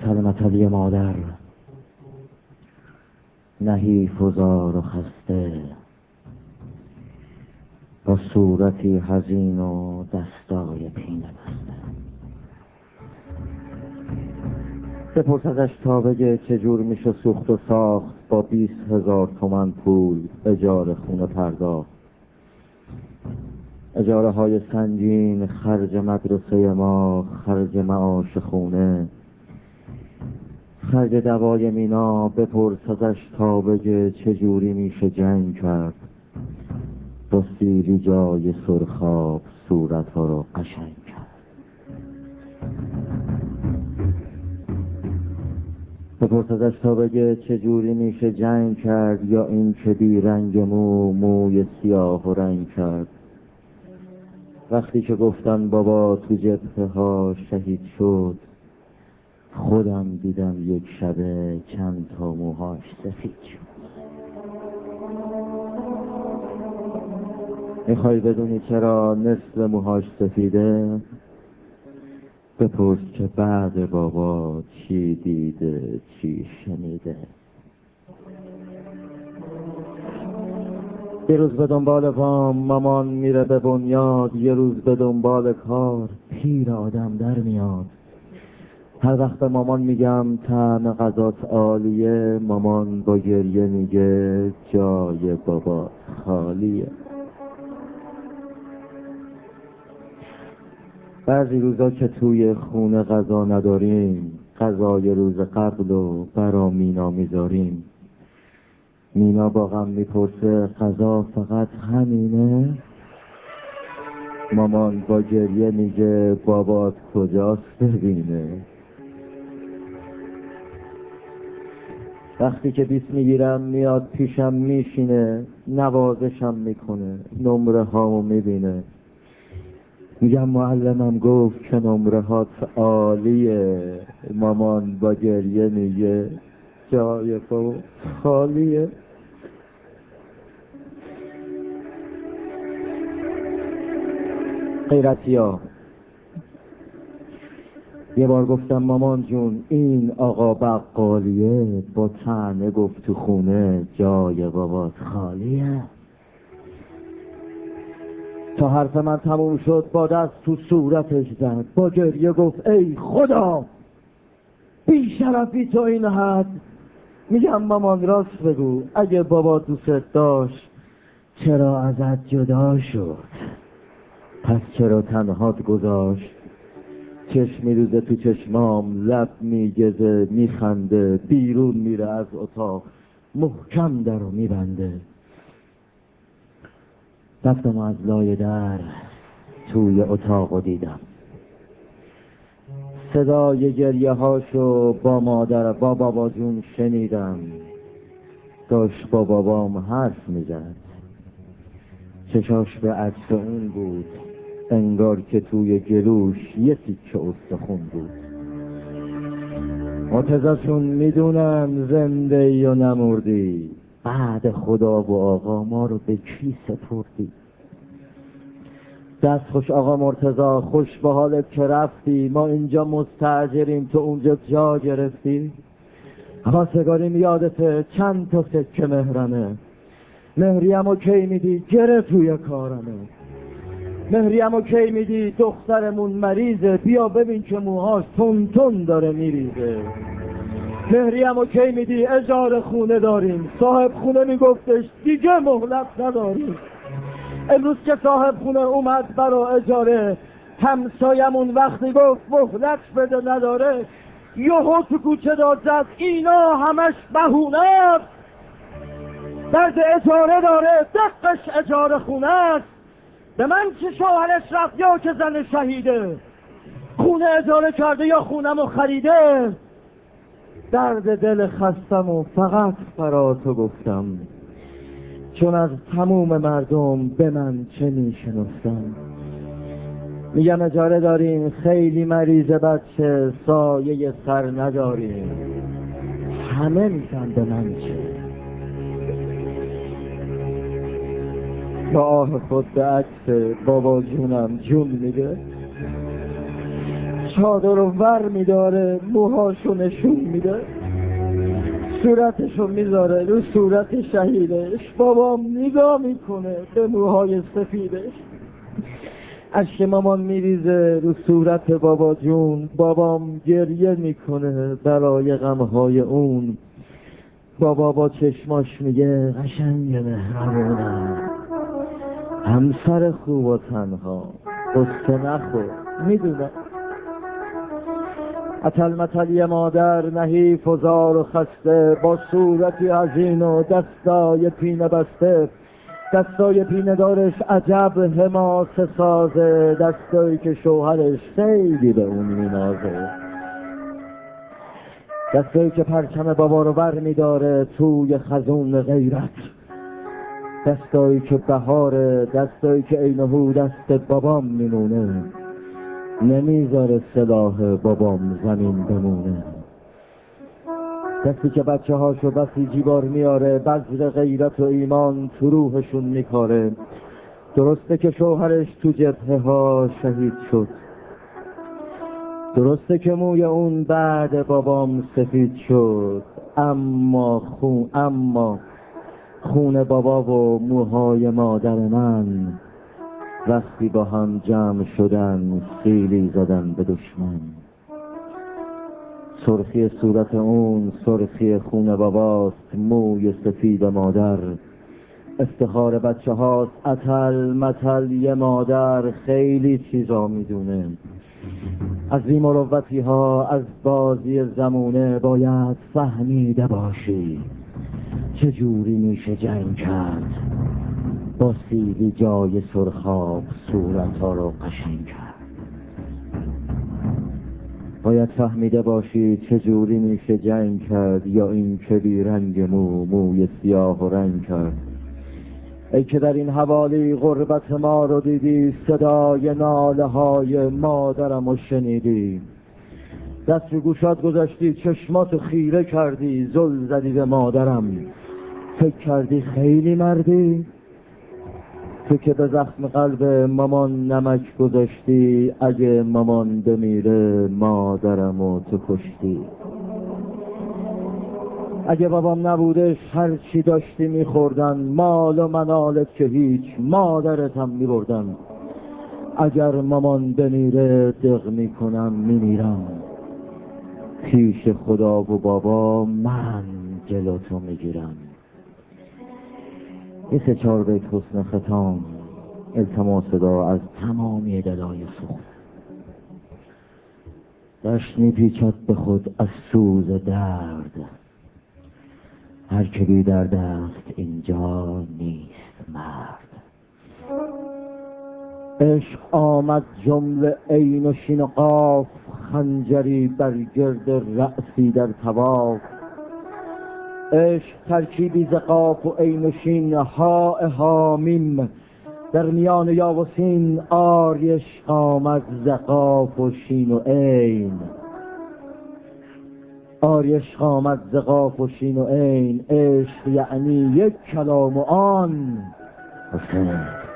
سلمت علی مادر، نحیف و زار و خسته، با صورتی حزین و دستای پینه بسته. بپرس ازش تا بگه چجور میشه سوخت و ساخت با 20,000 تومان پول اجاره خونه پرداخت. اجاره های سنگین، خرج مدرسه ما، خرج معاش خونه، خرج دوای مینا. بپرس ازش تا بگه چجوری میشه جنگ کرد با سیری جای سرخاب صورت ها رو قشنگ کرد. بپرس ازش تا بگه چجوری میشه جنگ کرد یا این که بی رنگ موی سیاه و رنگ کرد. وقتی که گفتن بابا تو جبهه ها شهید شد، خودم دیدم یک شبه چند تا موهاش سفید شد. میخوای بدونی چرا نصف موهاش سفیده؟ بپرس که بعد بابا چی دیده چی شنیده. یه روز به دنبال وام مامان میره به بنیاد، یه روز به دنبال کار پیر آدم در میاد. هر وقت به مامان میگم طعم غذات عالیه، مامان با گریه میگه جای بابا خالیه. بعضی روزا که توی خونه غذا نداریم، غذای روز قبل و برا مینا میذاریم. مینا با غم میپرسه غذا فقط همینه؟ مامان با گریه میگه بابات کجاست ببینه. وقتی که بیس میگیرم میاد پیشم میشینه، نوازشم میکنه، نمره هامو میبینه. میگم معلمم گفت که نمره هات عالیه. مامان با گریه میگه جای بابا خالیه. غیرتیا یه بار گفتم مامان جون این آقا بقالیه، با طعنه گفت تو خونه جای بابات خالیه. تا حرف من تموم شد با دست تو صورتش زد، با گریه گفت ای خدا بی شرفی تو این حد. میگم مامان راست بگو، اگه بابا دوست داشت چرا ازت جدا شد؟ پس چرا تنهات گذاشت؟ چشم میروزه تو چشمام، لب میگزه میخنده، بیرون میره از اتاق محکم در رو میبنده. رفتم از لای در توی اتاق دیدم، صدای گریه هاشو با مادر با بابا جون شنیدم. داشت با بابام حرف میزد، چشاش به عکس اون بود، انگار که توی گلوش یه تیکه استخون بود. مرتضی‌شون میدونم زنده یا نمردی، بعد خدا و آقا ما رو به کی سپردی؟ دست خوش آقا مرتضی، خوش به حالت که رفتی، ما اینجا مستاجریم تو اونجا جا گرفتی. خواستگاریم یادته چند تا سکه مهرمه، مهریمو کی میدی گره توی کارمه. مهریمو کی میدی دخترمون مریضه، بیا ببین که موهاش تون تون داره میریزه. مهریمو کی میدی اجاره خونه داریم، صاحب خونه میگفتش دیگه مهلت نداریم. امروز که صاحب خونه اومد برا اجاره، همسایمون وقتی گفت مهلت بده نداره، یهو تو کوچه داد زد اینا همش بهونه است. درد اجاره داره دقش اجاره خونه است. به من چه شوهرش رفت یا که زن شهیده، خونه اجاره کرده یا خونمو خریده. درد دل خستم و فقط برا تو گفتم، چون از تموم مردم به من چه میشنفتم. میگم اجاره داریم خیلی مریض بچه، سایه سر نداریم، همه میگن به من چه. با آه خود به عکس بابا جونم جون میده، چادر رو ور میداره، موهاشو نشون میده، صورتشو میذاره رو صورت شهیدش. بابام نگاه میکنه به موهای سفیدش، اشک مامان میریزه رو صورت بابا جون. بابام گریه میکنه برای غمهای اون. بابا با چشماش میگه قشنگ مهربونم، همسر خوب و تنها، قصه نخور. میدونم اتل متلی مادر نحیف و زار و خسته، با صورتی عظیم و دستای پینه بسته. دستای پینه دارش عجب حماسه سازه، دستایی که شوهرش خیلی به اون مینازه. دستایی که پرچم بابا رو بر میداره توی خزون غیرت. دستایی که بهاره، دستایی که اینهو دست بابام میمونه، نمیذاره سلاح بابام زمین بمونه. دستی که بچه هاشو بسیجی بار میاره، بذر غیرت و ایمان تو روحشون میکاره. درسته که شوهرش تو جبهه ها شهید شد، درسته که موی اون بعد بابام سفید شد، اما خون بابا و موهای مادر من وقتی با هم جمع شدن سیلی زدن به دشمن. سرخی صورت اون سرخی خون باباست، موی سفید مادر افتخار بچه هاست. اتل متل یه مادر خیلی چیزا میدونه، از بی مروتی ها، از بازی زمونه. باید فهمیده باشی چجوری میشه جنگ کرد، با سیلی جای سرخاب صورت ها رو قشنگ کرد. باید فهمیده باشی چجوری میشه جنگ کرد، یا این که بی رنگ موی سیاه و رنگ کرد. ای که در این حوالی غربت ما رو دیدی، صدای ناله های مادرم رو شنیدی، دست رو گوشات گذاشتی، چشماتو خیره کردی، زل زدی به مادرم، فکر کردی خیلی مردی. تو که به زخم قلب مامان نمک گذاشتی، اگه مامان بمیره مادرمو تو کشتی. اگه بابام نبودش هر چی داشتی میخوردن، مال و منالت که هیچ، مادرت هم میبردن. اگر مامان بمیره دق میکنم میمیرم، پیش خدا و بابا من جلوتو میگیرم. یه 3-4 بیت حسن ختام، التماس صدا از تمامی دلای سوخت. دشت میپیچد به خود از سوز درد، هر که بی درد است اینجا نیست مرد. عشق آمد جمله عین و شین و قاف، خنجری بر گرد رأسی در طواف. عشق ترکیبی ز قاف و عین و شین، ها حامیم در میان یا و سین. آری عشق آمد ز قاف و شین و عین، آری عشق آمد ز قاف و شین و عین. عشق یعنی یک کلام و آن حسین.